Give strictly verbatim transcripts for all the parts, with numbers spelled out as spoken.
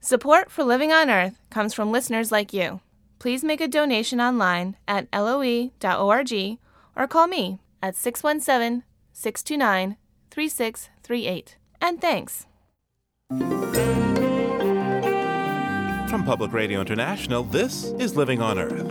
Support for Living on Earth comes from listeners like you. Please make a donation online at L O E dot org or call me at six one seven, six two nine, three six three eight. And thanks. From Public Radio International, this is Living on Earth.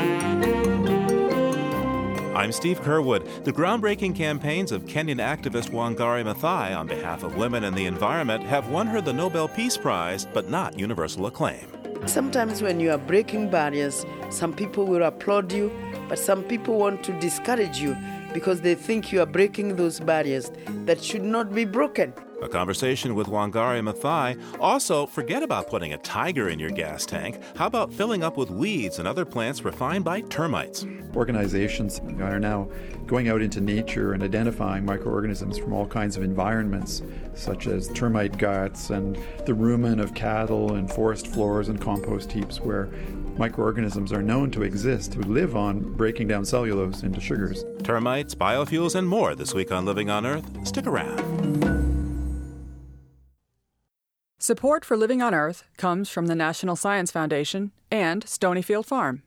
I'm Steve Curwood. The groundbreaking campaigns of Kenyan activist Wangari Maathai on behalf of women and the environment have won her the Nobel Peace Prize, but not universal acclaim. Sometimes when you are breaking barriers, some people will applaud you, but some people want to discourage you because they think you are breaking those barriers that should not be broken. A conversation with Wangari Maathai. Also, forget about putting a tiger in your gas tank. How about filling up with weeds and other plants refined by termites? Organizations are now going out into nature and identifying microorganisms from all kinds of environments, such as termite guts and the rumen of cattle and forest floors and compost heaps, where microorganisms are known to exist, who live on breaking down cellulose into sugars. Termites, biofuels, and more this week on Living on Earth. Stick around. Support for Living on Earth comes from the National Science Foundation and Stonyfield Farm.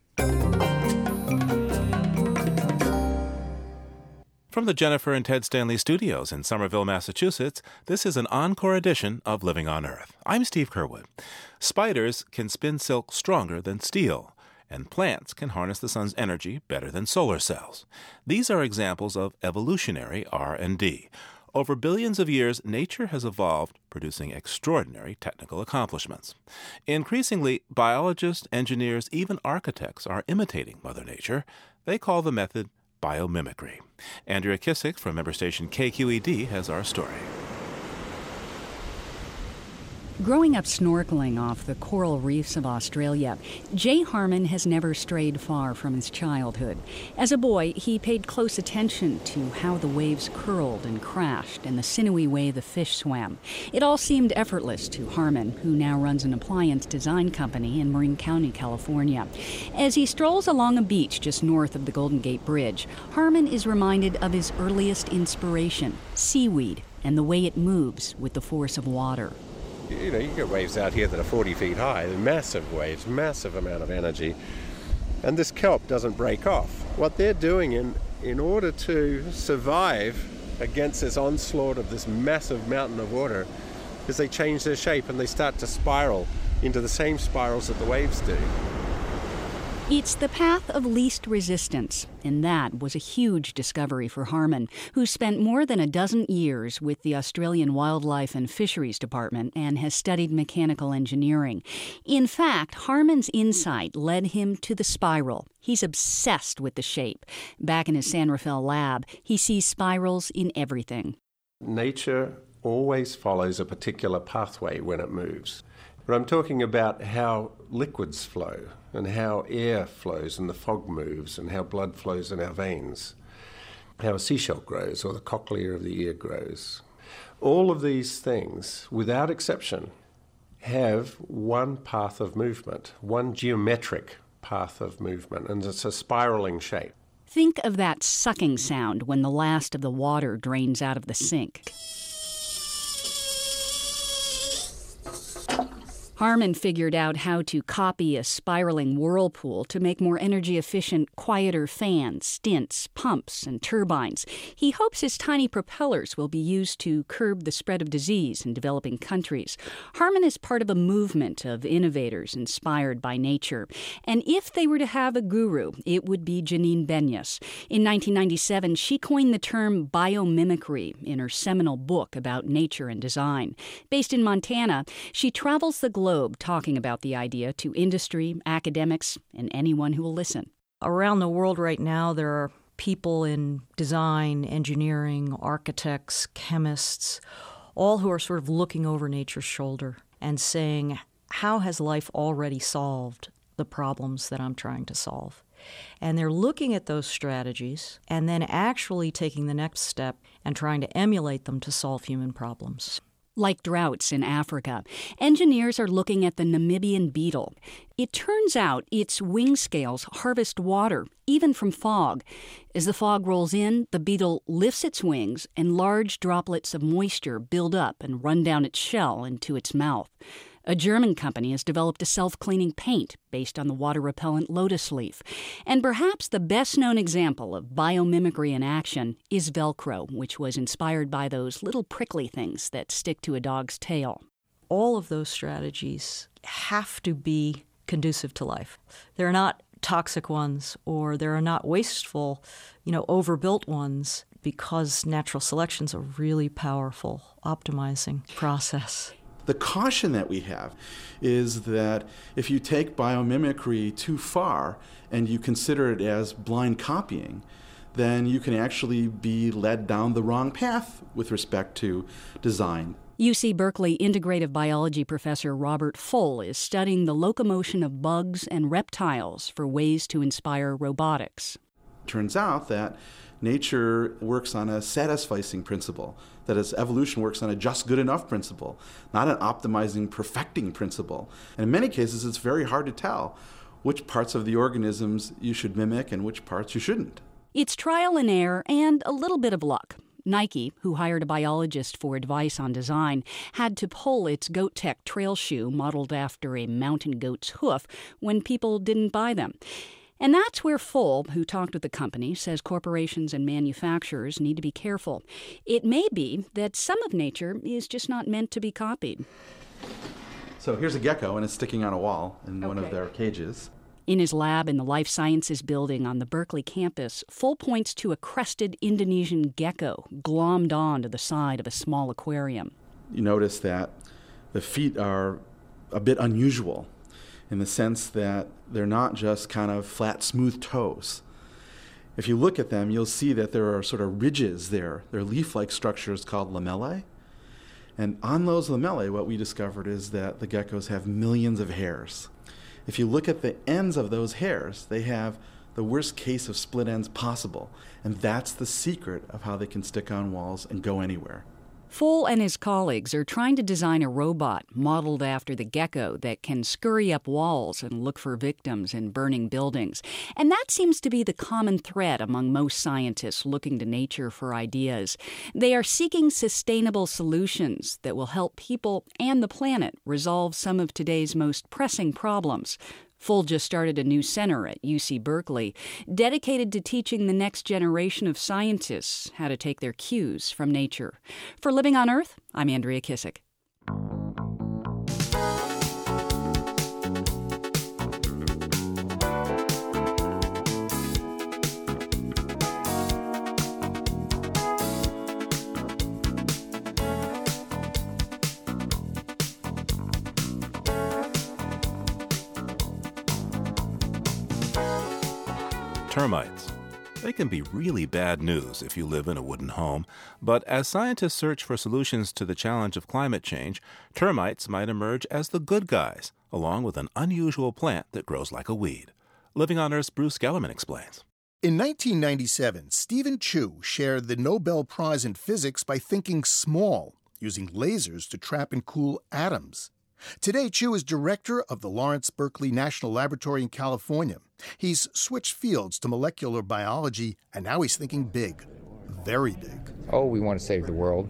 From the Jennifer and Ted Stanley Studios in Somerville, Massachusetts, this is an encore edition of Living on Earth. I'm Steve Curwood. Spiders can spin silk stronger than steel, and plants can harness the sun's energy better than solar cells. These are examples of evolutionary R and D. Over billions of years, nature has evolved, producing extraordinary technical accomplishments. Increasingly, biologists, engineers, even architects are imitating Mother Nature. They call the method biomimicry. Andrea Kissick from member station K Q E D has our story. Growing up snorkeling off the coral reefs of Australia, Jay Harmon has never strayed far from his childhood. As a boy, he paid close attention to how the waves curled and crashed and the sinewy way the fish swam. It all seemed effortless to Harmon, who now runs an appliance design company in Marin County, California. As he strolls along a beach just north of the Golden Gate Bridge, Harmon is reminded of his earliest inspiration, seaweed, and the way it moves with the force of water. You know, you get waves out here that are forty feet high, massive waves, massive amount of energy, and this kelp doesn't break off. What they're doing in, in order to survive against this onslaught of this massive mountain of water is they change their shape and they start to spiral into the same spirals that the waves do. It's the path of least resistance, and that was a huge discovery for Harmon, who spent more than a dozen years with the Australian Wildlife and Fisheries Department and has studied mechanical engineering. In fact, Harmon's insight led him to the spiral. He's obsessed with the shape. Back in his San Rafael lab, he sees spirals in everything. Nature always follows a particular pathway when it moves. But I'm talking about how liquids flow and how air flows and the fog moves and how blood flows in our veins, how a seashell grows or the cochlea of the ear grows. All of these things, without exception, have one path of movement, one geometric path of movement, and it's a spiraling shape. Think of that sucking sound when the last of the water drains out of the sink. Harmon figured out how to copy a spiraling whirlpool to make more energy-efficient, quieter fans, stints, pumps, and turbines. He hopes his tiny propellers will be used to curb the spread of disease in developing countries. Harmon is part of a movement of innovators inspired by nature. And if they were to have a guru, it would be Janine Benyus. In nineteen ninety-seven, she coined the term biomimicry in her seminal book about nature and design. Based in Montana, she travels the globe globe talking about the idea to industry, academics, and anyone who will listen. Around the world right now, there are people in design, engineering, architects, chemists, all who are sort of looking over nature's shoulder and saying, how has life already solved the problems that I'm trying to solve? And they're looking at those strategies and then actually taking the next step and trying to emulate them to solve human problems. Like droughts in Africa, engineers are looking at the Namibian beetle. It turns out its wing scales harvest water, even from fog. As the fog rolls in, the beetle lifts its wings, and large droplets of moisture build up and run down its shell into its mouth. A German company has developed a self-cleaning paint based on the water-repellent lotus leaf. And perhaps the best-known example of biomimicry in action is Velcro, which was inspired by those little prickly things that stick to a dog's tail. All of those strategies have to be conducive to life. They're not toxic ones, or there are not wasteful, you know, overbuilt ones, because natural selection's a really powerful optimizing process. The caution that we have is that if you take biomimicry too far and you consider it as blind copying, then you can actually be led down the wrong path with respect to design. U C Berkeley integrative biology professor Robert Full is studying the locomotion of bugs and reptiles for ways to inspire robotics. Turns out that nature works on a satisficing principle, that is, evolution works on a just good enough principle, not an optimizing, perfecting principle. And in many cases, it's very hard to tell which parts of the organisms you should mimic and which parts you shouldn't. It's trial and error and a little bit of luck. Nike, who hired a biologist for advice on design, had to pull its GoatTech trail shoe modeled after a mountain goat's hoof when people didn't buy them. And that's where Full, who talked with the company, says corporations and manufacturers need to be careful. It may be that some of nature is just not meant to be copied. So here's a gecko, and it's sticking on a wall in okay. one of their cages. In his lab in the Life Sciences building on the Berkeley campus, Full points to a crested Indonesian gecko glommed onto the side of a small aquarium. You notice that the feet are a bit unusual in the sense that they're not just kind of flat, smooth toes. If you look at them, you'll see that there are sort of ridges there. They're leaf-like structures called lamellae. And on those lamellae, what we discovered is that the geckos have millions of hairs. If you look at the ends of those hairs, they have the worst case of split ends possible. And that's the secret of how they can stick on walls and go anywhere. Full and his colleagues are trying to design a robot modeled after the gecko that can scurry up walls and look for victims in burning buildings. And that seems to be the common thread among most scientists looking to nature for ideas. They are seeking sustainable solutions that will help people and the planet resolve some of today's most pressing problems. Full just started a new center at U C Berkeley, dedicated to teaching the next generation of scientists how to take their cues from nature. For Living on Earth, I'm Andrea Kissick. Termites. They can be really bad news if you live in a wooden home, but as scientists search for solutions to the challenge of climate change, termites might emerge as the good guys, along with an unusual plant that grows like a weed. Living on Earth's Bruce Gellerman explains. In nineteen ninety-seven, Stephen Chu shared the Nobel Prize in Physics by thinking small, using lasers to trap and cool atoms. Today, Chu is director of the Lawrence Berkeley National Laboratory in California. He's switched fields to molecular biology, and now he's thinking big, very big. Oh, we want to save the world.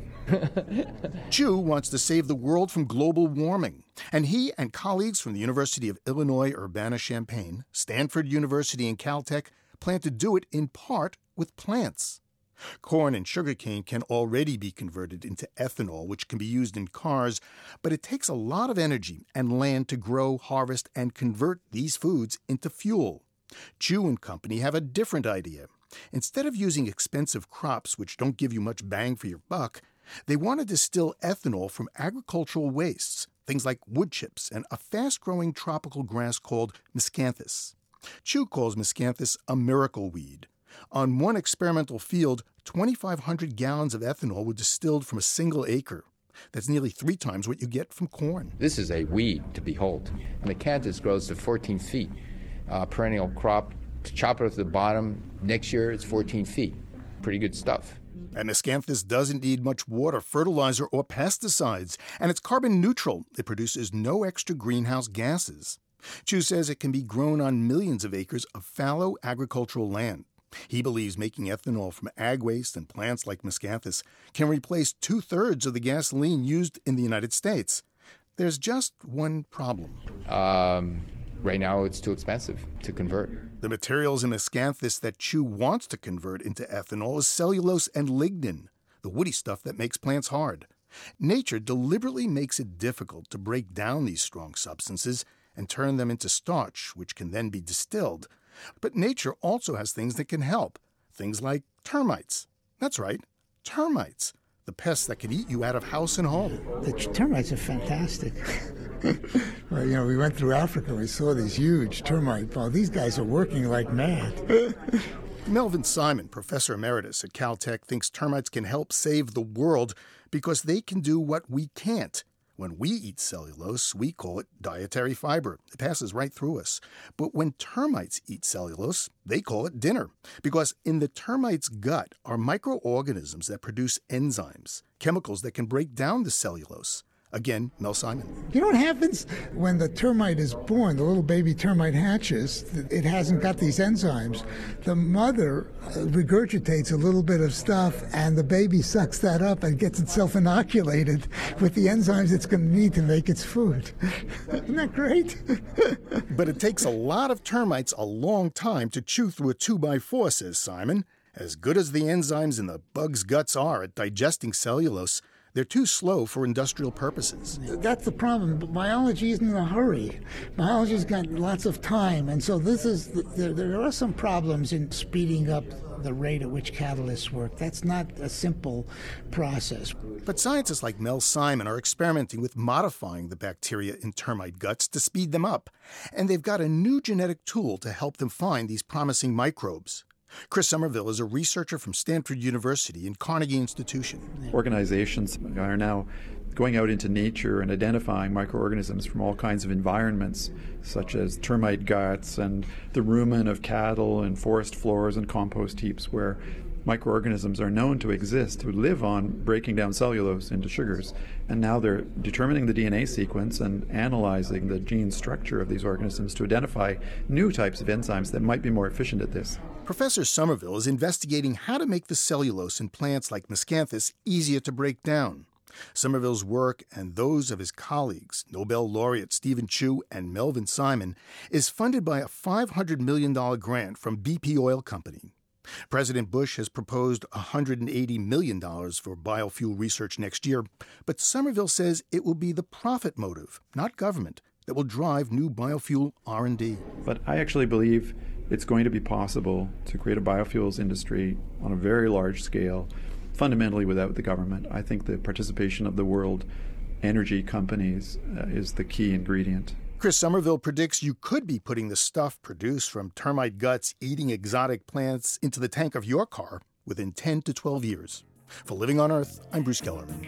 Chu wants to save the world from global warming, and he and colleagues from the University of Illinois Urbana-Champaign, Stanford University, and Caltech plan to do it in part with plants. Corn and sugarcane can already be converted into ethanol, which can be used in cars, but it takes a lot of energy and land to grow, harvest, and convert these foods into fuel. Chu and company have a different idea. Instead of using expensive crops which don't give you much bang for your buck, they want to distill ethanol from agricultural wastes, things like wood chips and a fast-growing tropical grass called miscanthus. Chu calls miscanthus a miracle weed. On one experimental field, twenty-five hundred gallons of ethanol were distilled from a single acre. That's nearly three times what you get from corn. This is a weed to behold. Miscanthus grows to fourteen feet. Uh, perennial crop, chop it at the bottom. Next year, it's fourteen feet. Pretty good stuff. And miscanthus doesn't need much water, fertilizer, or pesticides. And it's carbon neutral. It produces no extra greenhouse gases. Chu says it can be grown on millions of acres of fallow agricultural land. He believes making ethanol from ag waste and plants like miscanthus can replace two-thirds of the gasoline used in the United States. There's just one problem. Um, right now, it's too expensive to convert. The materials in Miscanthus that Chu wants to convert into ethanol is cellulose and lignin, the woody stuff that makes plants hard. Nature deliberately makes it difficult to break down these strong substances and turn them into starch, which can then be distilled. But nature also has things that can help, things like termites. That's right, termites, the pests that can eat you out of house and home. The termites are fantastic. Well, you know, we went through Africa, we saw these huge termite balls. These guys are working like mad. Melvin Simon, professor emeritus at Caltech, thinks termites can help save the world because they can do what we can't. When we eat cellulose, we call it dietary fiber. It passes right through us. But when termites eat cellulose, they call it dinner. Because in the termite's gut are microorganisms that produce enzymes, chemicals that can break down the cellulose. Again, Mel Simon. You know what happens when the termite is born, the little baby termite hatches, it hasn't got these enzymes. The mother regurgitates a little bit of stuff, and the baby sucks that up and gets itself inoculated with the enzymes it's going to need to make its food. Isn't that great? But it takes a lot of termites a long time to chew through a two by four, says Simon. As good as the enzymes in the bug's guts are at digesting cellulose, they're too slow for industrial purposes. That's the problem. Biology isn't in a hurry. Biology's got lots of time, and so this is there, there are some problems in speeding up the rate at which catalysts work. That's not a simple process. But scientists like Mel Simon are experimenting with modifying the bacteria in termite guts to speed them up, and they've got a new genetic tool to help them find these promising microbes. Chris Somerville is a researcher from Stanford University and Carnegie Institution. Organizations are now going out into nature and identifying microorganisms from all kinds of environments, such as termite guts and the rumen of cattle and forest floors and compost heaps, where microorganisms are known to exist, who live on breaking down cellulose into sugars. And now they're determining the D N A sequence and analyzing the gene structure of these organisms to identify new types of enzymes that might be more efficient at this. Professor Somerville is investigating how to make the cellulose in plants like Miscanthus easier to break down. Somerville's work and those of his colleagues, Nobel laureate Stephen Chu and Melvin Simon, is funded by a five hundred million dollars grant from B P Oil Company. President Bush has proposed one hundred eighty million dollars for biofuel research next year, but Somerville says it will be the profit motive, not government, that will drive new biofuel R and D. But I actually believe it's going to be possible to create a biofuels industry on a very large scale, fundamentally without the government. I think the participation of the world energy companies uh, is the key ingredient. Chris Somerville predicts you could be putting the stuff produced from termite guts eating exotic plants into the tank of your car within ten to twelve years. For Living on Earth, I'm Bruce Kellerman.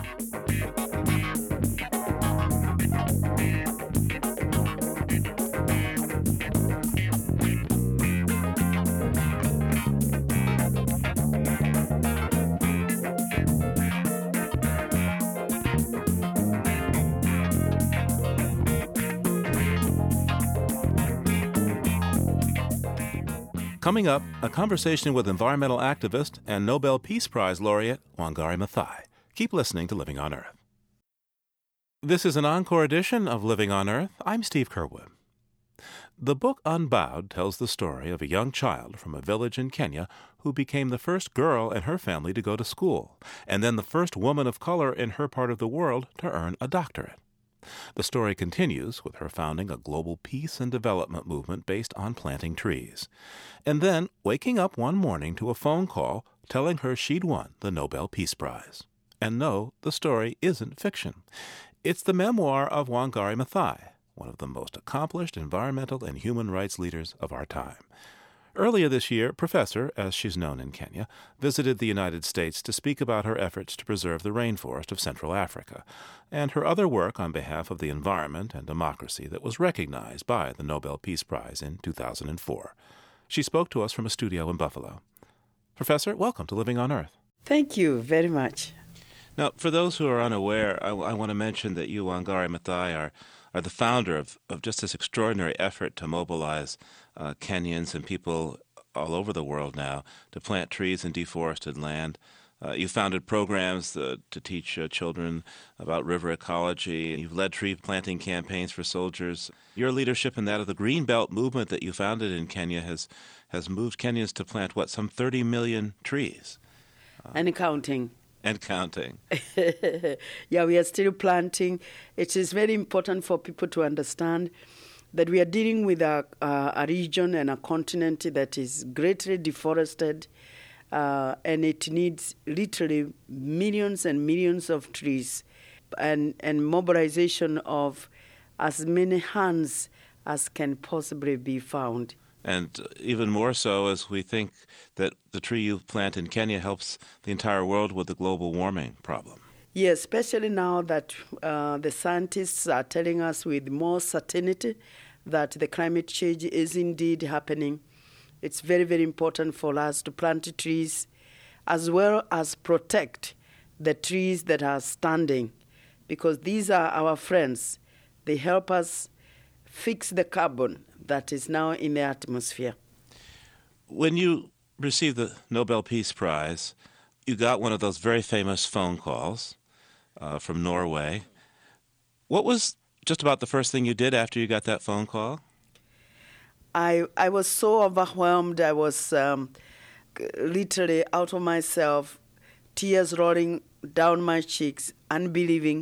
Coming up, a conversation with environmental activist and Nobel Peace Prize laureate Wangari Maathai. Keep listening to Living on Earth. This is an encore edition of Living on Earth. I'm Steve Curwood. The book Unbowed tells the story of a young child from a village in Kenya who became the first girl in her family to go to school, and then the first woman of color in her part of the world to earn a doctorate. The story continues with her founding a global peace and development movement based on planting trees, and then waking up one morning to a phone call telling her she'd won the Nobel Peace Prize. And no, the story isn't fiction. It's the memoir of Wangari Maathai, one of the most accomplished environmental and human rights leaders of our time. Earlier this year, Professor, as she's known in Kenya, visited the United States to speak about her efforts to preserve the rainforest of Central Africa and her other work on behalf of the environment and democracy that was recognized by the Nobel Peace Prize in two thousand four. She spoke to us from a studio in Buffalo. Professor, welcome to Living on Earth. Thank you very much. Now, for those who are unaware, I, I want to mention that you, Wangari Maathai, are are the founder of, of just this extraordinary effort to mobilize uh, Kenyans and people all over the world now to plant trees in deforested land. Uh, you founded programs uh, to teach uh, children about river ecology. You've led tree planting campaigns for soldiers. Your leadership and that of the Green Belt movement that you founded in Kenya has has moved Kenyans to plant, what, some thirty million trees? Uh, and counting. And counting. Yeah, we are still planting. It is very important for people to understand that we are dealing with a, uh, a region and a continent that is greatly deforested. Uh, and it needs literally millions and millions of trees and, and mobilization of as many hands as can possibly be found. And even more so as we think that the tree you plant in Kenya helps the entire world with the global warming problem. Yes, especially now that uh, the scientists are telling us with more certainty that the climate change is indeed happening. It's very, very important for us to plant trees as well as protect the trees that are standing, because these are our friends. They help us fix the carbon that is now in the atmosphere. When you received the Nobel Peace Prize, you got one of those very famous phone calls uh, from Norway. What was just about the first thing you did after you got that phone call? I I was so overwhelmed. I was um, literally out of myself, tears rolling down my cheeks, unbelieving.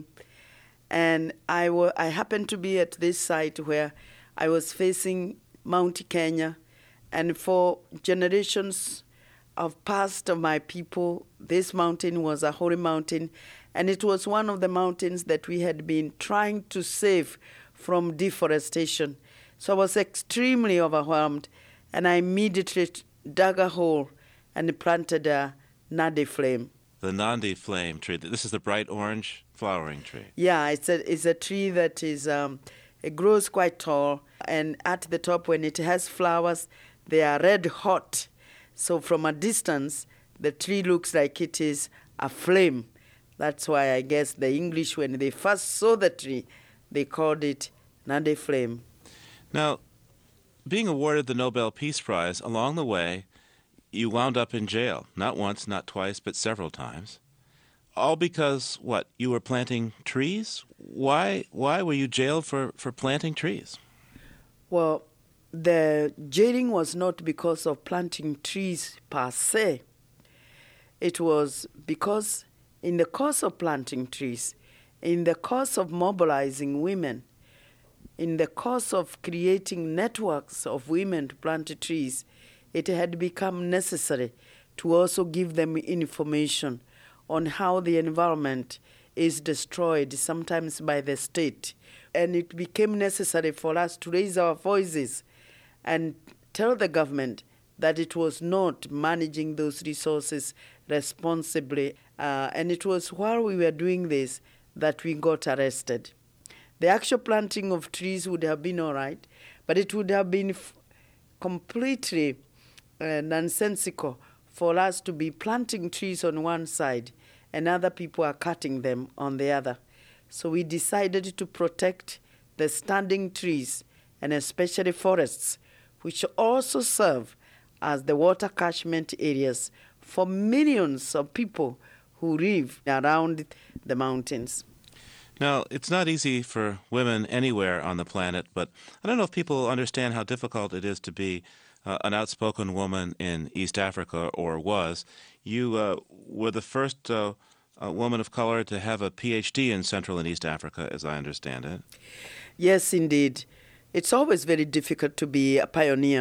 And I, w- I happened to be at this site where I was facing Mount Kenya. And for generations of past of my people, this mountain was a holy mountain. And it was one of the mountains that we had been trying to save from deforestation. So I was extremely overwhelmed, and I immediately dug a hole and planted a Nandi flame. The Nandi flame tree. This is the bright orange flowering tree. Yeah, it's a it's a tree that is um, it grows quite tall, and at the top, when it has flowers, they are red hot. So from a distance, the tree looks like it is a flame. That's why I guess the English, when they first saw the tree, they called it Nandi flame. Now, being awarded the Nobel Peace Prize, along the way, you wound up in jail. Not once, not twice, but several times. All because, what, you were planting trees? Why Why were you jailed for, for planting trees? Well, the jailing was not because of planting trees per se. It was because in the course of planting trees, in the course of mobilizing women, in the course of creating networks of women to plant trees, it had become necessary to also give them information on how the environment is destroyed, sometimes by the state. And it became necessary for us to raise our voices and tell the government that it was not managing those resources responsibly. Uh, and it was while we were doing this that we got arrested. The actual planting of trees would have been all right, but it would have been f- completely uh, nonsensical for us to be planting trees on one side and other people are cutting them on the other. So we decided to protect the standing trees and especially forests, which also serve as the water catchment areas for millions of people who live around the mountains. Now, it's not easy for women anywhere on the planet, but I don't know if people understand how difficult it is to be uh, an outspoken woman in East Africa, or was. You uh, were the first uh, uh, woman of color to have a P H D in Central and East Africa, as I understand it. Yes, indeed. It's always very difficult to be a pioneer.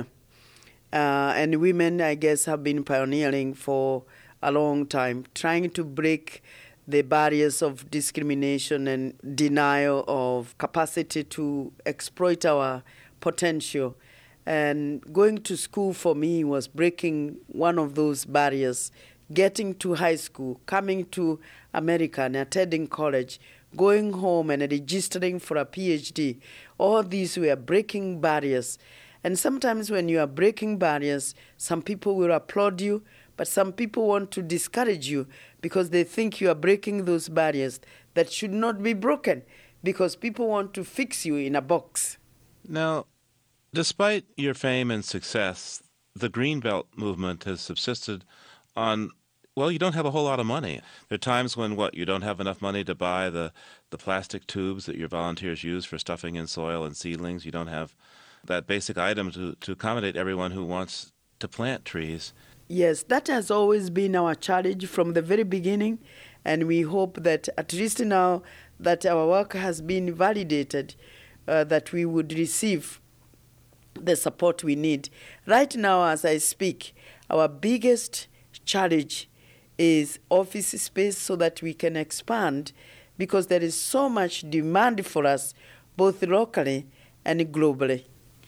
Uh, and women, I guess, have been pioneering for a long time, trying to break the barriers of discrimination and denial of capacity to exploit our potential. And going to school for me was breaking one of those barriers. Getting to high school, coming to America and attending college, going home and registering for a P H D, all these were breaking barriers. And sometimes when you are breaking barriers, some people will applaud you, but some people want to discourage you because they think you are breaking those barriers that should not be broken, because people want to fix you in a box. Now, despite your fame and success, the Green Belt movement has subsisted on Well, you don't have a whole lot of money. There are times when, what, you don't have enough money to buy the, the plastic tubes that your volunteers use for stuffing in soil and seedlings. You don't have that basic item to, to accommodate everyone who wants to plant trees. Yes, that has always been our challenge from the very beginning, and we hope that at least now that our work has been validated, uh, that we would receive the support we need. Right now, as I speak, our biggest challenge is office space so that we can expand, because there is so much demand for us, both locally and globally.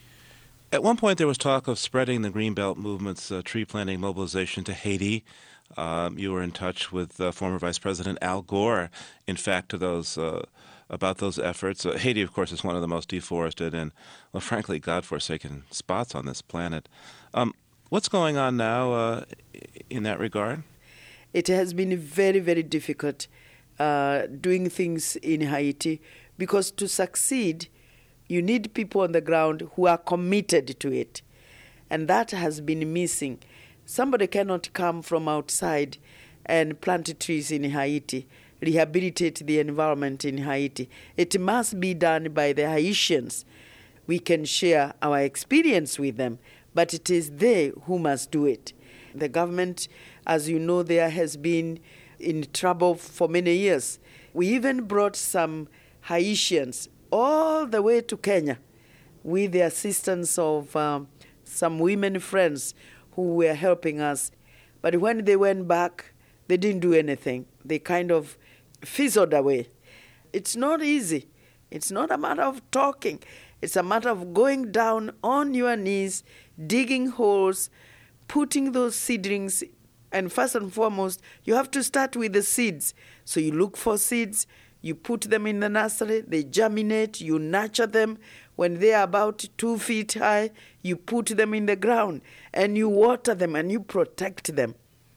At one point, there was talk of spreading the Greenbelt movement's uh, tree planting mobilization to Haiti. Um, you were in touch with uh, former Vice President Al Gore, in fact, to those uh, about those efforts. Uh, Haiti, of course, is one of the most deforested and, well, frankly, godforsaken spots on this planet. Um, what's going on now uh, in that regard? It has been very, very difficult uh, doing things in Haiti, because to succeed, you need people on the ground who are committed to it. And that has been missing. Somebody cannot come from outside and plant trees in Haiti, rehabilitate the environment in Haiti. It must be done by the Haitians. We can share our experience with them, but it is they who must do it. The government, as you know, there has been in trouble for many years. We even brought some Haitians all the way to Kenya with the assistance of um, some women friends who were helping us. But when they went back, they didn't do anything. They kind of fizzled away. It's not easy. It's not a matter of talking. It's a matter of going down on your knees, digging holes, putting those seedlings, and first and foremost, you have to start with the seeds. So you look for seeds, you put them in the nursery, they germinate, you nurture them. When they are about two feet high, you put them in the ground, and you water them, and you protect them.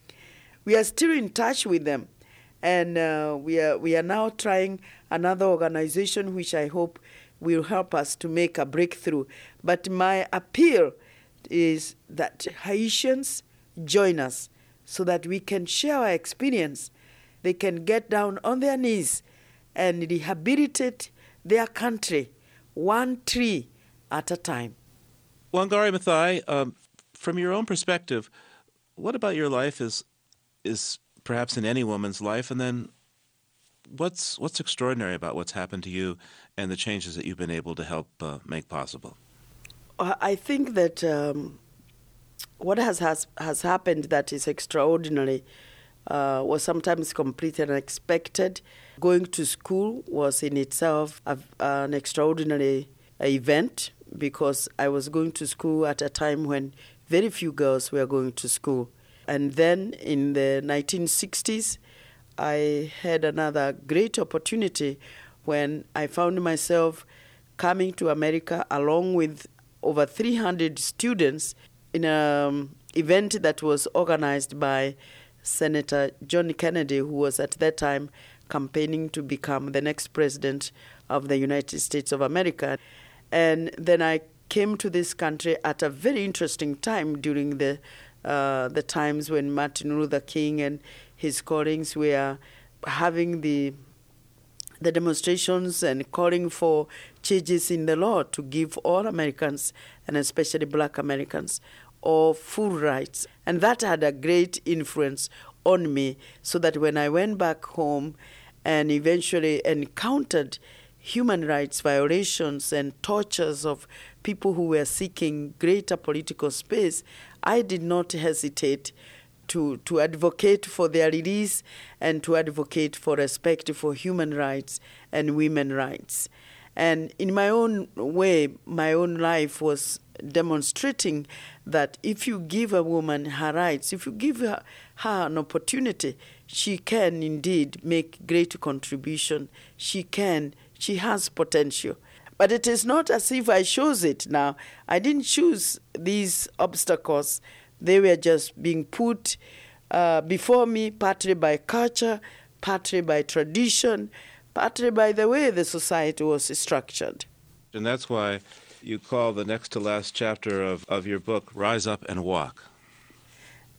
We are still in touch with them, and uh, we are we are now trying another organization which I hope will help us to make a breakthrough. But my appeal is that Haitians join us so that we can share our experience. They can get down on their knees and rehabilitate their country, one tree at a time. Wangari Maathai, um, from your own perspective, what about your life is is perhaps in any woman's life, and then what's what's extraordinary about what's happened to you and the changes that you've been able to help uh, make possible? I think that um, what has, has has happened that is extraordinary uh, was sometimes completely unexpected. Going to school was in itself a, an extraordinary event, because I was going to school at a time when very few girls were going to school. And then in the nineteen sixties, I had another great opportunity when I found myself coming to America along with over three hundred students in an event that was organized by Senator John Kennedy, who was at that time campaigning to become the next president of the United States of America. And then I came to this country at a very interesting time during the uh, the times when Martin Luther King and his colleagues were having the the demonstrations and calling for changes in the law to give all Americans, and especially black Americans, all full rights. And that had a great influence on me, so that when I went back home and eventually encountered human rights violations and tortures of people who were seeking greater political space, I did not hesitate to, to advocate for their release and to advocate for respect for human rights and women's rights. And in my own way, my own life was demonstrating that if you give a woman her rights, if you give her, her an opportunity, she can indeed make great contribution. She can, she has potential. But it is not as if I chose it now. I didn't choose these obstacles. They were just being put uh, before me, partly by culture, partly by tradition, partly by the way the society was structured. And that's why you call the next to last chapter of, of your book, Rise Up and Walk.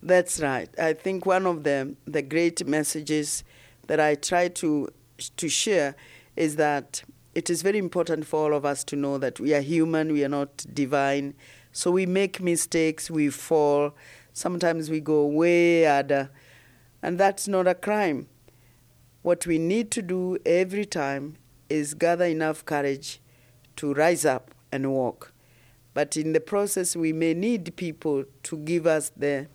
That's right. I think one of the, the great messages that I try to to share is that it is very important for all of us to know that we are human, we are not divine. So we make mistakes, we fall, sometimes we go way under, and that's not a crime. What we need to do every time is gather enough courage to rise up and walk. But in the process, we may need people to give us the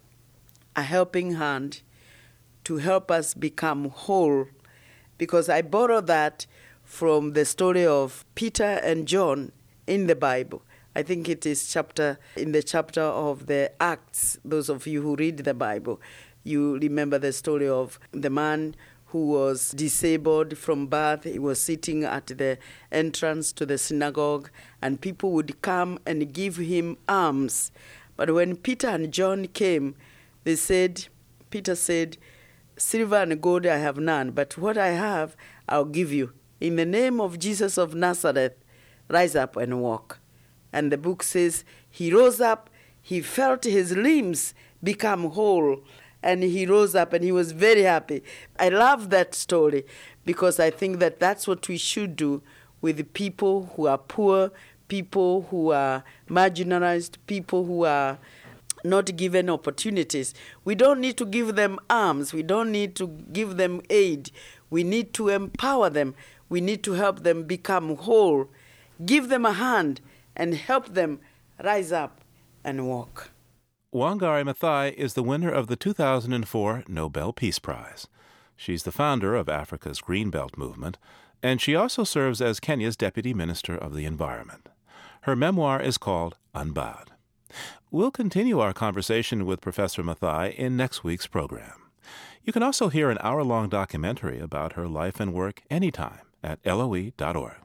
a helping hand to help us become whole, because I borrow that from the story of Peter and John in the Bible. I think it is chapter in the chapter of the Acts. Those of you who read the Bible, you remember the story of the man who was disabled from birth. He was sitting at the entrance to the synagogue, and people would come and give him alms. But when Peter and John came, they said, Peter said, "Silver and gold I have none, but what I have I'll give you. In the name of Jesus of Nazareth, rise up and walk." And the book says he rose up, he felt his limbs become whole, and he rose up and he was very happy. I love that story because I think that that's what we should do with people who are poor, people who are marginalized, people who are not given opportunities. We don't need to give them arms. We don't need to give them aid. We need to empower them. We need to help them become whole. Give them a hand and help them rise up and walk. Wangari Maathai is the winner of the two thousand four Nobel Peace Prize. She's the founder of Africa's Greenbelt Movement, and she also serves as Kenya's Deputy Minister of the Environment. Her memoir is called Unbowed. We'll continue our conversation with Professor Maathai in next week's program. You can also hear an hour-long documentary about her life and work anytime at L O E dot org.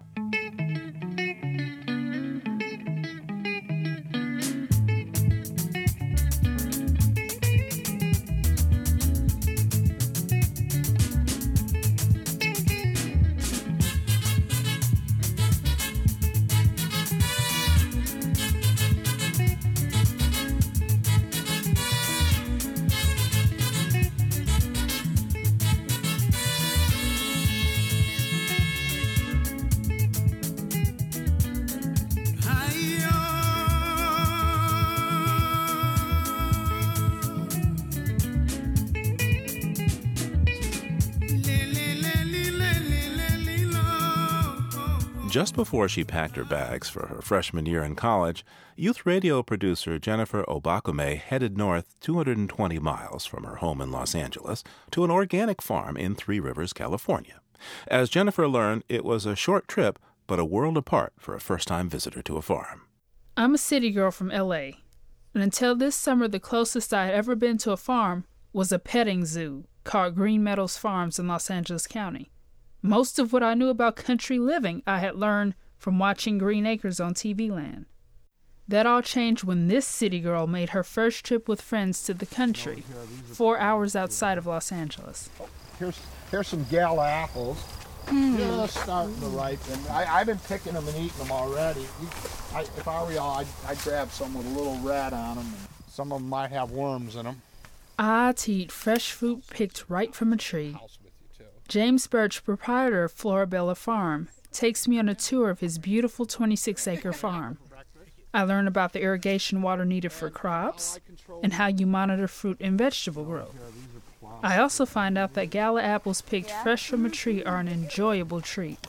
Just before she packed her bags for her freshman year in college, youth radio producer Jennifer Obakume headed north two hundred twenty miles from her home in Los Angeles to an organic farm in Three Rivers, California. As Jennifer learned, it was a short trip, but a world apart for a first-time visitor to a farm. I'm a city girl from L A, and until this summer the closest I had ever been to a farm was a petting zoo called Green Meadows Farms in Los Angeles County. Most of what I knew about country living I had learned from watching Green Acres on T V Land. That all changed when this city girl made her first trip with friends to the country, four hours outside of Los Angeles. Here's here's some gala apples. Mm. Just starting to ripen. I, I've been picking them and eating them already. You, I, if I were y'all, I'd, I'd grab some with a little rat on them. Some of them might have worms in them. Ah, to eat fresh fruit picked right from a tree. James Birch, proprietor of Florabella Farm, takes me on a tour of his beautiful twenty-six acre farm. I learn about the irrigation water needed for crops and how you monitor fruit and vegetable growth. I also find out that gala apples picked fresh from a tree are an enjoyable treat.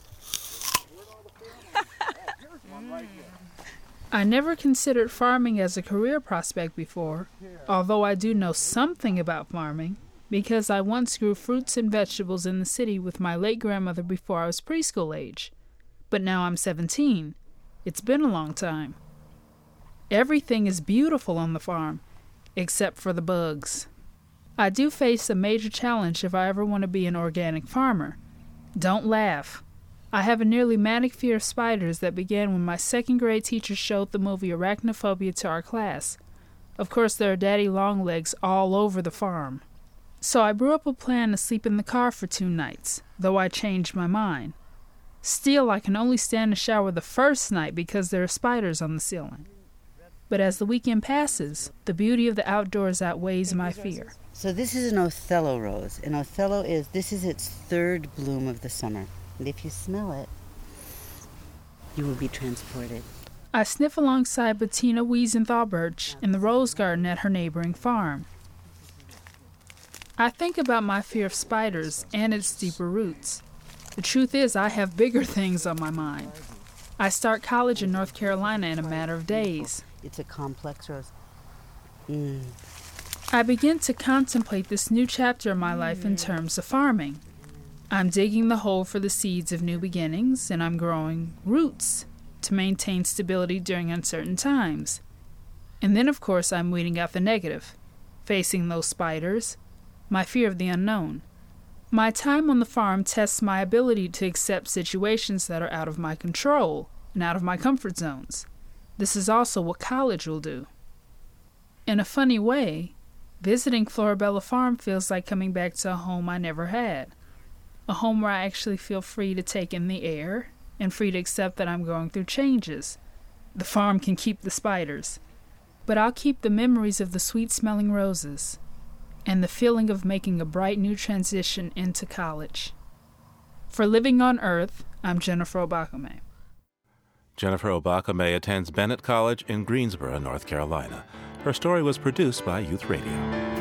I never considered farming as a career prospect before, although I do know something about farming, because I once grew fruits and vegetables in the city with my late grandmother before I was preschool age. But now I'm seventeen. It's been a long time. Everything is beautiful on the farm, except for the bugs. I do face a major challenge if I ever want to be an organic farmer. Don't laugh. I have a nearly manic fear of spiders that began when my second grade teacher showed the movie Arachnophobia to our class. Of course, there are daddy longlegs all over the farm. So I drew up a plan to sleep in the car for two nights, though I changed my mind. Still, I can only stand to shower the first night because there are spiders on the ceiling. But as the weekend passes, the beauty of the outdoors outweighs my fear. So this is an Othello rose. And Othello is, this is its third bloom of the summer. And if you smell it, you will be transported. I sniff alongside Bettina Wiesenthal Birch in the rose garden at her neighboring farm. I think about my fear of spiders and its deeper roots. The truth is, I have bigger things on my mind. I start college in North Carolina in a matter of days. It's a complex rose. Mm. I begin to contemplate this new chapter of my life in terms of farming. I'm digging the hole for the seeds of new beginnings, and I'm growing roots to maintain stability during uncertain times. And then, of course, I'm weeding out the negative, facing those spiders, my fear of the unknown. My time on the farm tests my ability to accept situations that are out of my control and out of my comfort zones. This is also what college will do. In a funny way, visiting Florabella Farm feels like coming back to a home I never had. A home where I actually feel free to take in the air and free to accept that I'm going through changes. The farm can keep the spiders, but I'll keep the memories of the sweet-smelling roses and the feeling of making a bright new transition into college. For Living on Earth, I'm Jennifer Obakame. Jennifer Obakame attends Bennett College in Greensboro, North Carolina. Her story was produced by Youth Radio.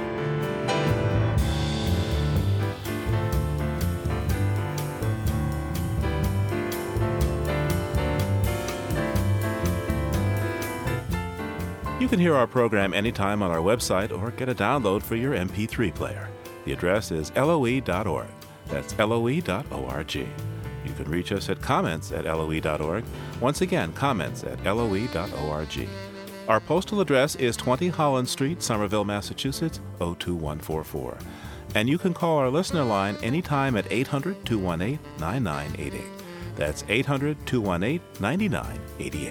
You can hear our program anytime on our website or get a download for your M P three player. The address is L O E dot org. That's L O E dot org. You can reach us at comments at L O E dot org. Once again, comments at L O E dot org. Our postal address is twenty Holland Street, Somerville, Massachusetts, oh two one four four. And you can call our listener line anytime at eight hundred, two one eight, nine nine eight eight. That's eight hundred, two one eight, nine nine eight eight.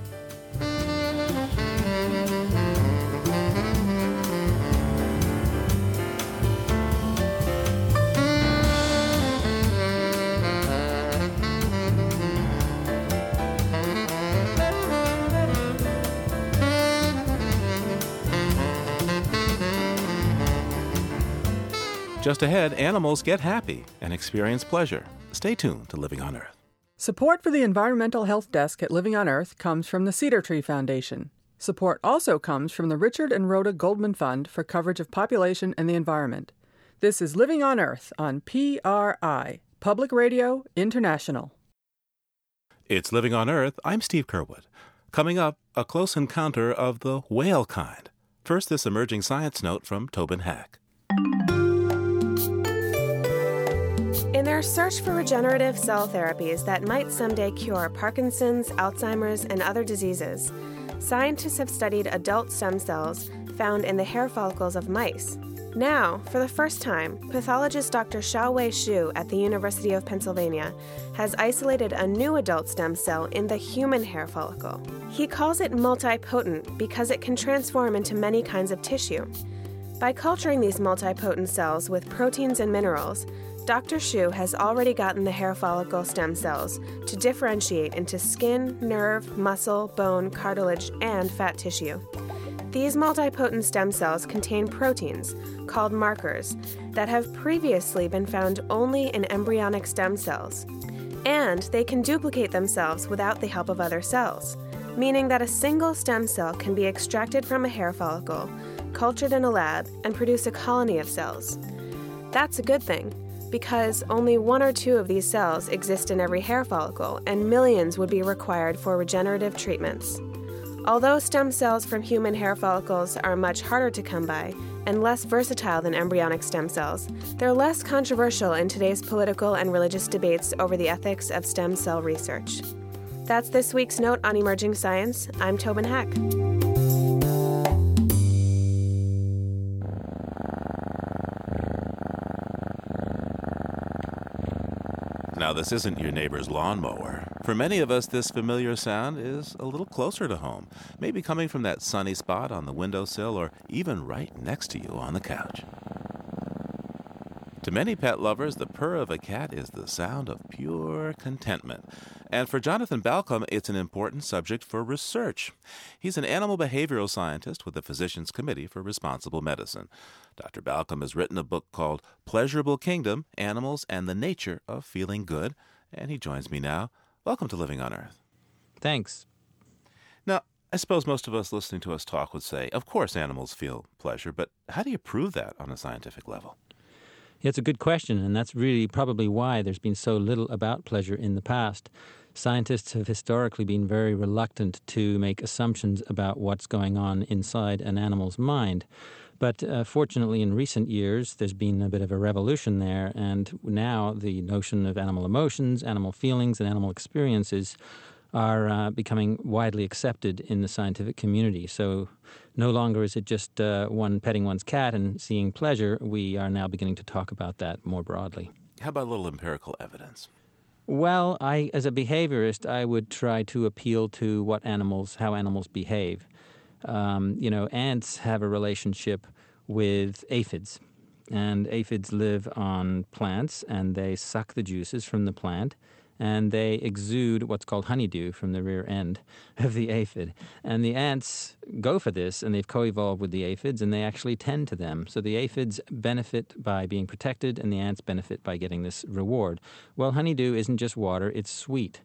Just ahead, animals get happy and experience pleasure. Stay tuned to Living on Earth. Support for the Environmental Health Desk at Living on Earth comes from the Cedar Tree Foundation. Support also comes from the Richard and Rhoda Goldman Fund for coverage of population and the environment. This is Living on Earth on P R I, Public Radio International. It's Living on Earth. I'm Steve Curwood. Coming up, a close encounter of the whale kind. First, this emerging science note from Tobin Hack. In their search for regenerative cell therapies that might someday cure Parkinson's, Alzheimer's, and other diseases, scientists have studied adult stem cells found in the hair follicles of mice. Now, for the first time, pathologist Doctor Xiaowei Xu at the University of Pennsylvania has isolated a new adult stem cell in the human hair follicle. He calls it multipotent because it can transform into many kinds of tissue. By culturing these multipotent cells with proteins and minerals, Doctor Xu has already gotten the hair follicle stem cells to differentiate into skin, nerve, muscle, bone, cartilage, and fat tissue. These multipotent stem cells contain proteins, called markers, that have previously been found only in embryonic stem cells. And they can duplicate themselves without the help of other cells, meaning that a single stem cell can be extracted from a hair follicle, cultured in a lab, and produce a colony of cells. That's a good thing, because only one or two of these cells exist in every hair follicle, and millions would be required for regenerative treatments. Although stem cells from human hair follicles are much harder to come by and less versatile than embryonic stem cells, they're less controversial in today's political and religious debates over the ethics of stem cell research. That's this week's Note on Emerging Science. I'm Tobin Hack. Now, this isn't your neighbor's lawnmower. For many of us, this familiar sound is a little closer to home, maybe coming from that sunny spot on the windowsill or even right next to you on the couch. To many pet lovers, the purr of a cat is the sound of pure contentment. And for Jonathan Balcombe, it's an important subject for research. He's an animal behavioral scientist with the Physicians Committee for Responsible Medicine. Doctor Balcombe has written a book called Pleasurable Kingdom, Animals and the Nature of Feeling Good, and he joins me now. Welcome to Living on Earth. Thanks. Now, I suppose most of us listening to us talk would say, of course animals feel pleasure, but how do you prove that on a scientific level? It's a good question, and that's really probably why there's been so little about pleasure in the past. Scientists have historically been very reluctant to make assumptions about what's going on inside an animal's mind. But uh, fortunately, in recent years, there's been a bit of a revolution there, and now the notion of animal emotions, animal feelings, and animal experiences are uh, becoming widely accepted in the scientific community. So no longer is it just uh, one petting one's cat and seeing pleasure. We are now beginning to talk about that more broadly. How about a little empirical evidence? Well, I, as a behaviorist, I would try to appeal to what animals, how animals behave. Um, you know, ants have a relationship with aphids, and aphids live on plants, and they suck the juices from the plant, and they exude what's called honeydew from the rear end of the aphid. And the ants go for this, and they've co-evolved with the aphids, and they actually tend to them. So the aphids benefit by being protected, and the ants benefit by getting this reward. Well, honeydew isn't just water, it's sweet.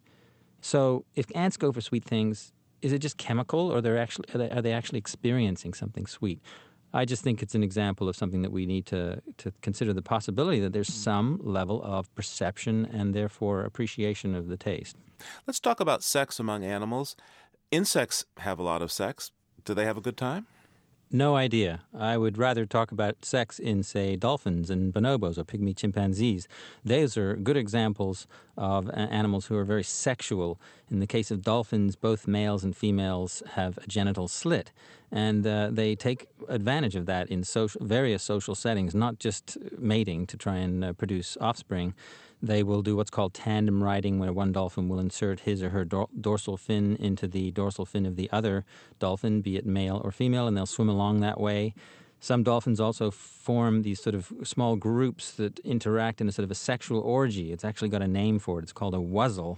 So if ants go for sweet things, is it just chemical, or they're actually, are they, are they actually experiencing something sweet? I just think it's an example of something that we need to, to consider the possibility that there's some level of perception and therefore appreciation of the taste. Let's talk about sex among animals. Insects have a lot of sex. Do they have a good time? No idea. I would rather talk about sex in, say, dolphins and bonobos or pygmy chimpanzees. Those are good examples of animals who are very sexual. In the case of dolphins, both males and females have a genital slit, and uh, they take advantage of that in social, various social settings, not just mating to try and uh, produce offspring. They will do what's called tandem riding, where one dolphin will insert his or her dor- dorsal fin into the dorsal fin of the other dolphin, be it male or female, and they'll swim along that way. Some dolphins also form these sort of small groups that interact in a sort of a sexual orgy. It's actually got a name for it. It's called a wuzzle.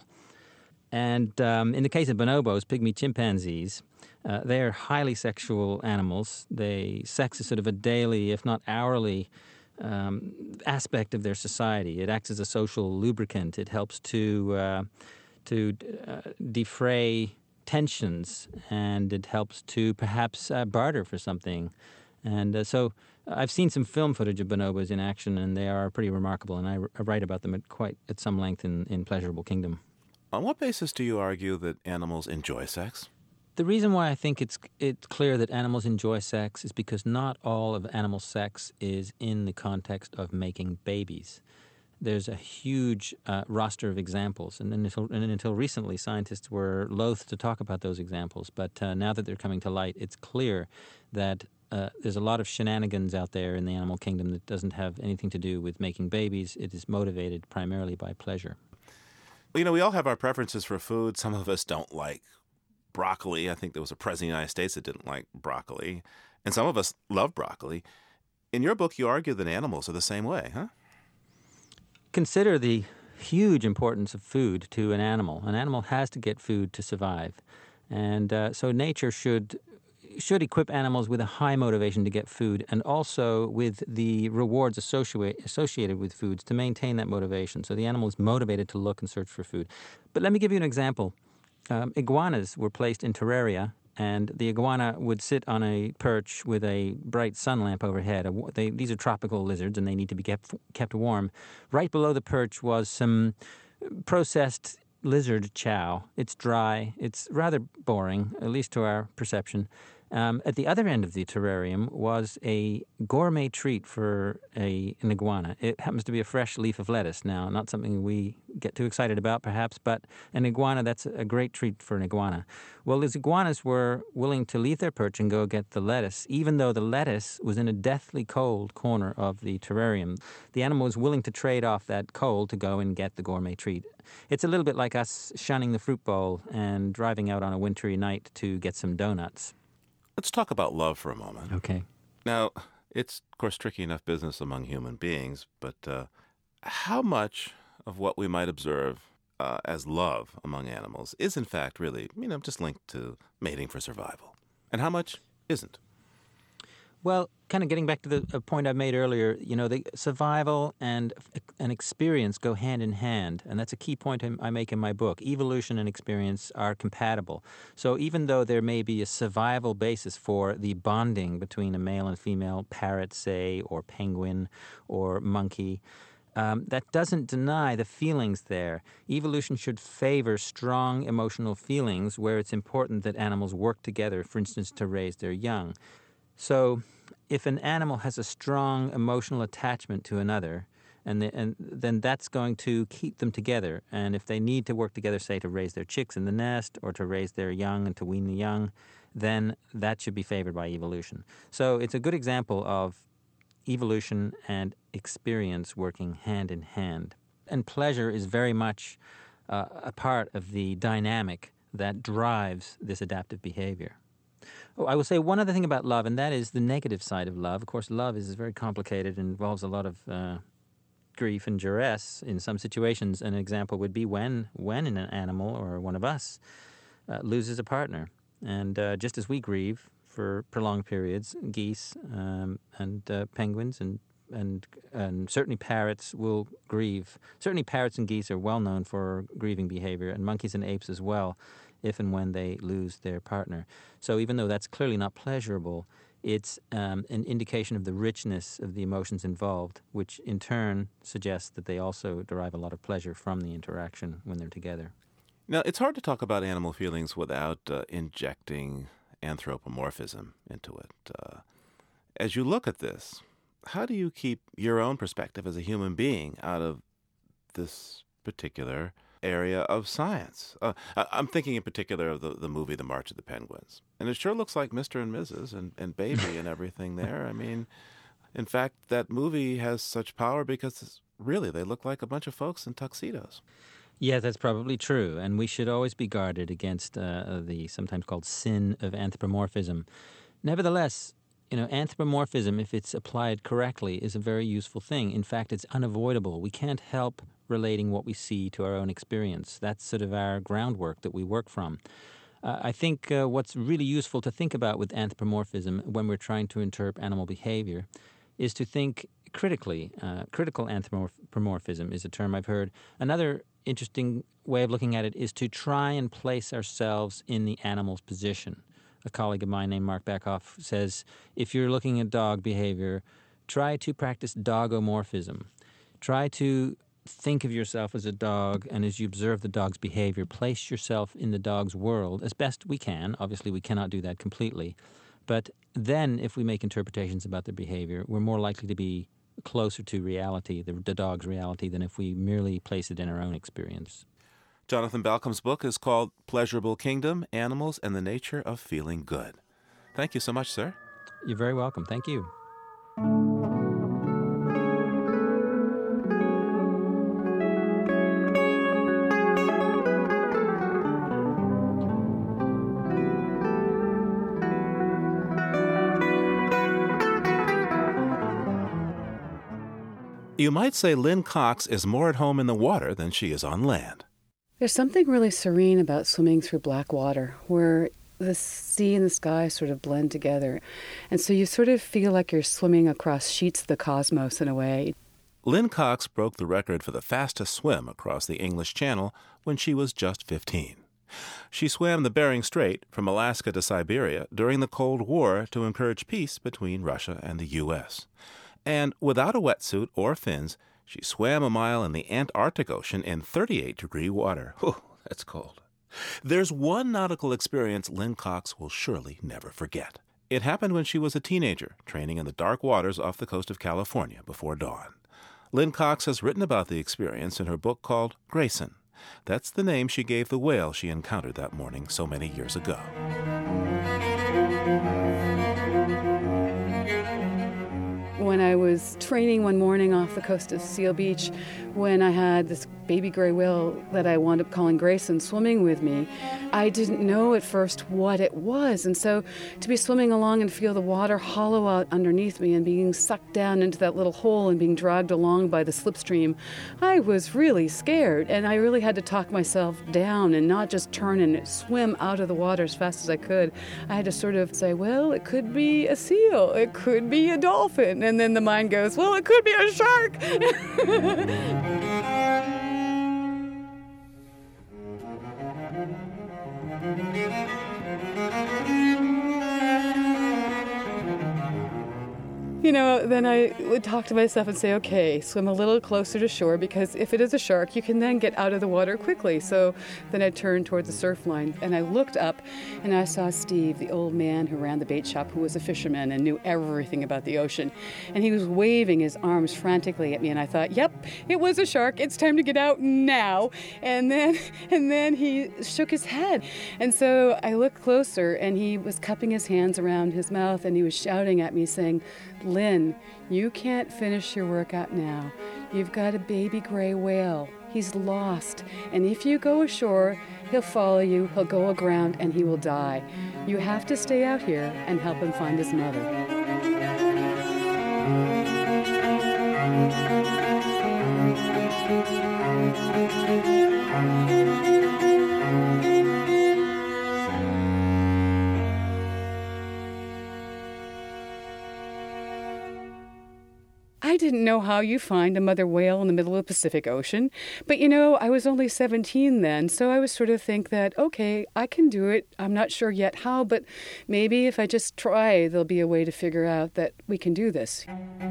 And um, in the case of bonobos, pygmy chimpanzees, uh, they're highly sexual animals. They sex is sort of a daily, if not hourly, Um, aspect of their society. It acts as a social lubricant. It helps to uh, to uh, defray tensions, and it helps to perhaps uh, barter for something. And uh, so I've seen some film footage of bonobos in action, and they are pretty remarkable, and I, I write about them at quite at some length in, in Pleasurable Kingdom. On what basis do you argue that animals enjoy sex? The reason why I think it's it's clear that animals enjoy sex is because not all of animal sex is in the context of making babies. There's a huge uh, roster of examples, and until, and until recently, scientists were loath to talk about those examples. But uh, now that they're coming to light, it's clear that uh, there's a lot of shenanigans out there in the animal kingdom that doesn't have anything to do with making babies. It is motivated primarily by pleasure. Well, you know, we all have our preferences for food. Some of us don't like broccoli. I think there was a president of the United States that didn't like broccoli. And some of us love broccoli. In your book, you argue that animals are the same way, huh? Consider the huge importance of food to an animal. An animal has to get food to survive. And uh, so nature should should equip animals with a high motivation to get food, and also with the rewards associate, associated with foods to maintain that motivation. So the animal is motivated to look and search for food. But let me give you an example. Um, iguanas were placed in terraria, and the iguana would sit on a perch with a bright sun lamp overhead. They, these are tropical lizards, and they need to be kept, kept warm. Right below the perch was some processed lizard chow. It's dry. It's rather boring, at least to our perception. Um, at the other end of the terrarium was a gourmet treat for a, an iguana. It happens to be a fresh leaf of lettuce. Now, not something we get too excited about, perhaps, but an iguana, that's a great treat for an iguana. Well, these iguanas were willing to leave their perch and go get the lettuce, even though the lettuce was in a deathly cold corner of the terrarium. The animal was willing to trade off that cold to go and get the gourmet treat. It's a little bit like us shunning the fruit bowl and driving out on a wintry night to get some donuts. Let's talk about love for a moment. Okay. Now, It's, of course, tricky enough business among human beings, but uh, how much of what we might observe uh, as love among animals is, in fact, really, you know, just linked to mating for survival? And how much isn't? Well, kind of getting back to the point I made earlier, you know, the survival and and experience go hand in hand, and that's a key point I make in my book. Evolution and experience are compatible. So even though there may be a survival basis for the bonding between a male and female parrot, say, or penguin or monkey, um, that doesn't deny the feelings there. Evolution should favor strong emotional feelings where it's important that animals work together, for instance, to raise their young. So if an animal has a strong emotional attachment to another, and, the, and then that's going to keep them together. And if they need to work together, say, to raise their chicks in the nest or to raise their young and to wean the young, then that should be favored by evolution. So it's a good example of evolution and experience working hand in hand. And pleasure is very much uh, a part of the dynamic that drives this adaptive behavior. Oh, I will say one other thing about love, and that is the negative side of love. Of course, love is very complicated and involves a lot of uh, grief and duress in some situations. An example would be when, when an animal or one of us uh, loses a partner. And uh, just as we grieve for prolonged periods, geese um, and uh, penguins and, and and certainly parrots will grieve. Certainly parrots and geese are well known for grieving behavior, and monkeys and apes as well, if and when they lose their partner. So even though that's clearly not pleasurable, it's um, an indication of the richness of the emotions involved, which in turn suggests that they also derive a lot of pleasure from the interaction when they're together. Now, it's hard to talk about animal feelings without uh, injecting anthropomorphism into it. Uh, as you look at this, how do you keep your own perspective as a human being out of this particular area of science? Uh, I, I'm thinking in particular of the, the movie The March of the Penguins. And it sure looks like Mister and Missus and, and Baby and everything there. I mean, in fact, that movie has such power because really they look like a bunch of folks in tuxedos. Yeah, that's probably true. And we should always be guarded against uh, the sometimes called sin of anthropomorphism. Nevertheless, you know, anthropomorphism, if it's applied correctly, is a very useful thing. In fact, it's unavoidable. We can't help relating what we see to our own experience. That's sort of our groundwork that we work from. Uh, I think uh, what's really useful to think about with anthropomorphism when we're trying to interpret animal behavior is to think critically. Uh, critical anthropomorphism is a term I've heard. Another interesting way of looking at it is to try and place ourselves in the animal's position. A colleague of mine named Mark Beckhoff says, if you're looking at dog behavior, try to practice dogomorphism. Try to think of yourself as a dog, and as you observe the dog's behavior, place yourself in the dog's world as best we can. Obviously, we cannot do that completely. But then, if we make interpretations about their behavior, we're more likely to be closer to reality, the, the dog's reality, than if we merely place it in our own experience. Jonathan Balcom's book is called Pleasurable Kingdom, Animals and the Nature of Feeling Good. Thank you so much, sir. You're very welcome. Thank you. You might say Lynn Cox is more at home in the water than she is on land. There's something really serene about swimming through black water, where the sea and the sky sort of blend together. And so you sort of feel like you're swimming across sheets of the cosmos in a way. Lynn Cox broke the record for the fastest swim across the English Channel when she was just fifteen. She swam the Bering Strait from Alaska to Siberia during the Cold War to encourage peace between Russia and the U S And without a wetsuit or fins, she swam a mile in the Antarctic Ocean in thirty-eight degree water. Whew, that's cold. There's one nautical experience Lynn Cox will surely never forget. It happened when she was a teenager, training in the dark waters off the coast of California before dawn. Lynn Cox has written about the experience in her book called Grayson. That's the name she gave the whale she encountered that morning so many years ago. When I was training one morning off the coast of Seal Beach, when I had this baby gray whale that I wound up calling Grayson swimming with me, I didn't know at first what it was. And so to be swimming along and feel the water hollow out underneath me and being sucked down into that little hole and being dragged along by the slipstream, I was really scared. And I really had to talk myself down and not just turn and swim out of the water as fast as I could. I had to sort of say, well, it could be a seal, it could be a dolphin. And then the mind goes, well, it could be a shark. You know, then I would talk to myself and say, okay, swim a little closer to shore, because if it is a shark, you can then get out of the water quickly. So then I turned toward the surf line, and I looked up, and I saw Steve, the old man who ran the bait shop, who was a fisherman and knew everything about the ocean. And he was waving his arms frantically at me, and I thought, yep, it was a shark. It's time to get out now. And then, and then he shook his head. And so I looked closer, and he was cupping his hands around his mouth, and he was shouting at me, saying, Lynn, you can't finish your workout now. You've got a baby gray whale. He's lost. And if you go ashore, he'll follow you, he'll go aground, and he will die. You have to stay out here and help him find his mother. I didn't know how you find a mother whale in the middle of the Pacific Ocean. But, you know, I was only seventeen then, so I would sort of think that, okay, I can do it. I'm not sure yet how, but maybe if I just try, there'll be a way to figure out that we can do this.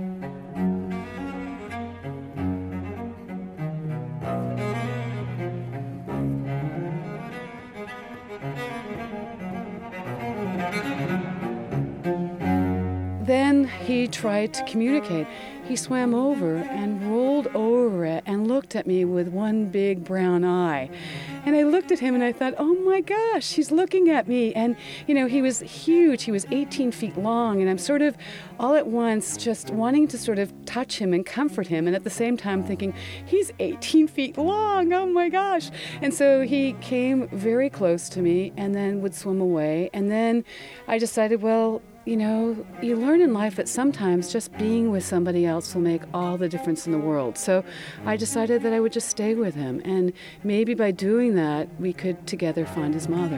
Then he tried to communicate. He swam over and rolled over it and looked at me with one big brown eye. And I looked at him and I thought, oh my gosh, he's looking at me. And, you know, he was huge. He was eighteen feet long. And I'm sort of all at once just wanting to sort of touch him and comfort him. And at the same time thinking, he's eighteen feet long. Oh my gosh. And so he came very close to me and then would swim away. And then I decided, well, you know, you learn in life that sometimes just being with somebody else will make all the difference in the world. So I decided that I would just stay with him, and maybe by doing that, we could together find his mother.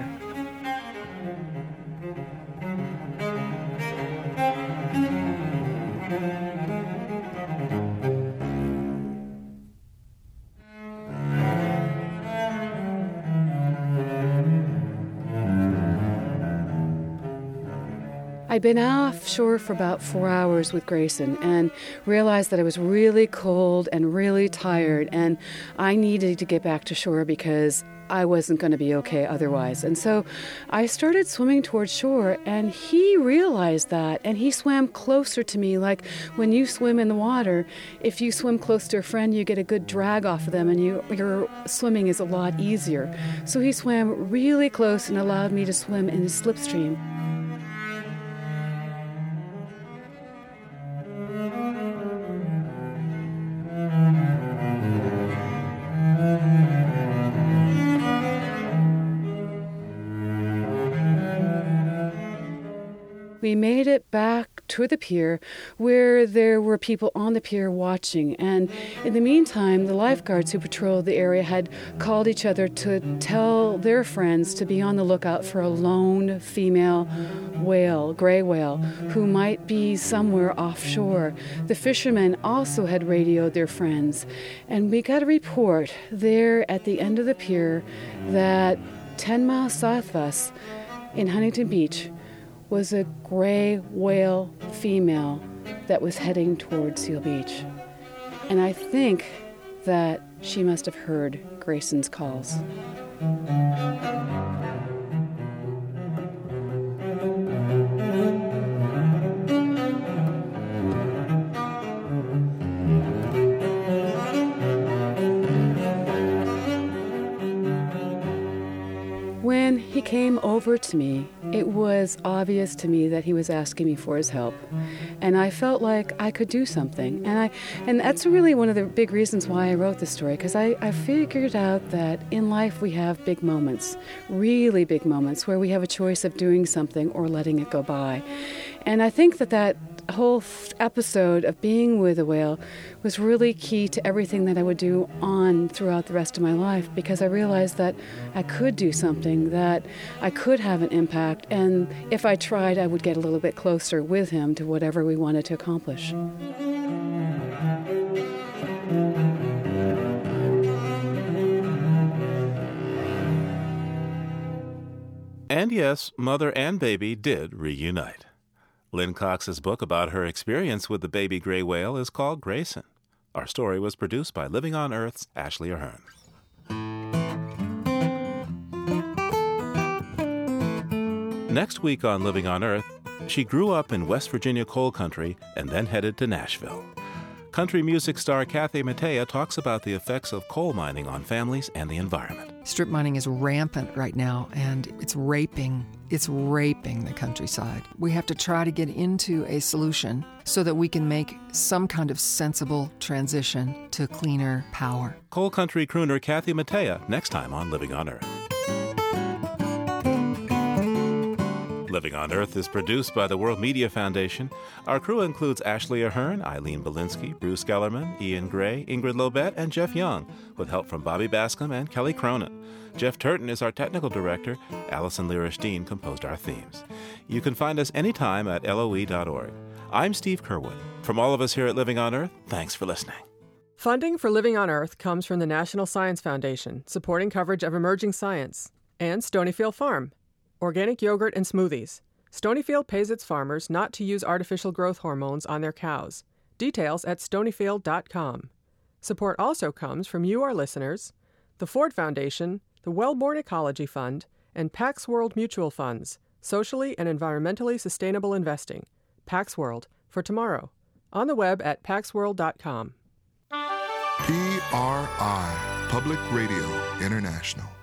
I'd been offshore for about four hours with Grayson and realized that I was really cold and really tired, and I needed to get back to shore because I wasn't going to be okay otherwise. And so I started swimming towards shore, and he realized that, and he swam closer to me. Like when you swim in the water, if you swim close to a friend, you get a good drag off of them, and you, your swimming is a lot easier. So he swam really close and allowed me to swim in his slipstream. We made it back to the pier where there were people on the pier watching. And in the meantime, the lifeguards who patrolled the area had called each other to tell their friends to be on the lookout for a lone female whale, gray whale, who might be somewhere offshore. The fishermen also had radioed their friends. And we got a report there at the end of the pier that ten miles south of us in Huntington Beach was a gray whale female that was heading toward Seal Beach. And I think that she must have heard Grayson's calls. When he came over over to me, it was obvious to me that he was asking me for his help. And I felt like I could do something. And I, and that's really one of the big reasons why I wrote this story, because I, I figured out that in life we have big moments, really big moments, where we have a choice of doing something or letting it go by. And I think that that whole episode of being with a whale was really key to everything that I would do on throughout the rest of my life, because I realized that I could do something, that I could have an impact, and if I tried, I would get a little bit closer with him to whatever we wanted to accomplish. And yes, mother and baby did reunite. Lynn Cox's book about her experience with the baby gray whale is called Grayson. Our story was produced by Living on Earth's Ashley Ahern. Next week on Living on Earth, she grew up in West Virginia coal country and then headed to Nashville. Country music star Kathy Mattea talks about the effects of coal mining on families and the environment. Strip mining is rampant right now, and it's raping, it's raping the countryside. We have to try to get into a solution so that we can make some kind of sensible transition to cleaner power. Coal country crooner Kathy Mattea next time on Living on Earth. Living on Earth is produced by the World Media Foundation. Our crew includes Ashley Ahern, Eileen Belinsky, Bruce Gellerman, Ian Gray, Ingrid Lobet, and Jeff Young, with help from Bobby Bascom and Kelly Cronin. Jeff Turton is our technical director. Allison Lirish-Dean composed our themes. You can find us anytime at L O E dot org. I'm Steve Curwood. From all of us here at Living on Earth, thanks for listening. Funding for Living on Earth comes from the National Science Foundation, supporting coverage of emerging science, and Stonyfield Farm, organic yogurt and smoothies. Stonyfield pays its farmers not to use artificial growth hormones on their cows. Details at stonyfield dot com. Support also comes from you, our listeners, the Ford Foundation, the Wellborn Ecology Fund, and Pax World Mutual Funds, socially and environmentally sustainable investing. Pax World, for tomorrow. On the web at pax world dot com. P R I, Public Radio International.